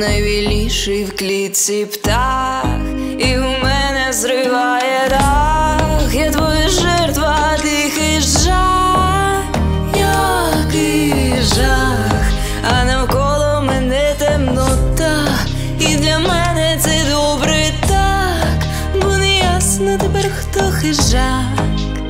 найвіліший в клітці птах, і у мене зриває дах. Я твоя жертва, тихий жах, який жах, а навколо мене темнота, і для мене це добре так, бо не ясно тепер, хто хижак.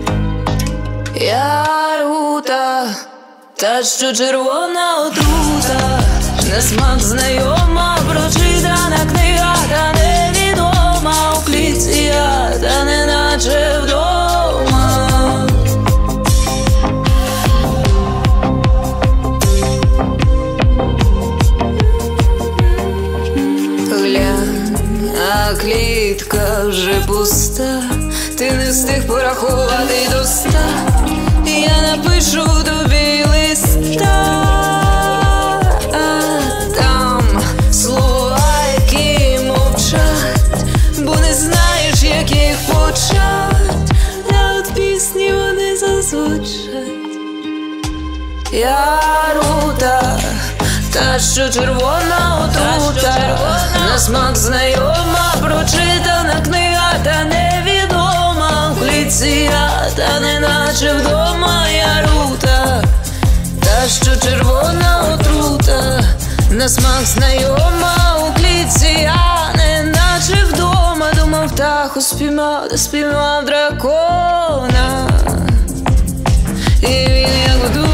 Я рута, та що червона отрута, на смак знайома, прочитана книга, та невідома у клітці я, та неначе вдома. Глянь, а клітка вже пуста, ти не встиг порахувати до 100. Я напишу тобі листа, а там слова, які мовчать, бо не знаєш, як їх почать, а от пісні вони зазвучать. Я рута, та що червона отрута, на смак знайома, прочитана книга, та невідома в клітці я, та неначе вдома. Я рута, та що червона отрута, на смак знайома у клітці я, неначе вдома. Думав, птаху спіймав, та спіймав дракона, і він як